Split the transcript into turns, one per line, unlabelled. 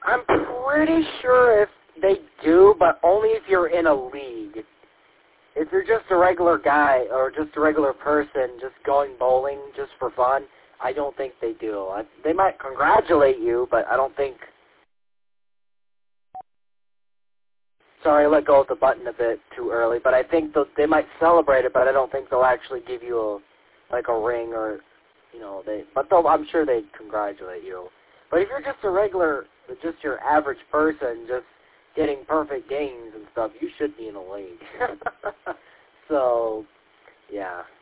I'm pretty sure if they do, but only if you're in a league. If you're just a regular guy or just a regular person just going bowling just for fun, I don't think they do. They might congratulate you, but I don't think... Sorry, I let go of the button a bit too early, but I think they might celebrate it, but I don't think they'll actually give you a ring or, I'm sure they'd congratulate you. But if you're just a regular, just your average person, just getting perfect games and stuff, you should be in a league. So, yeah.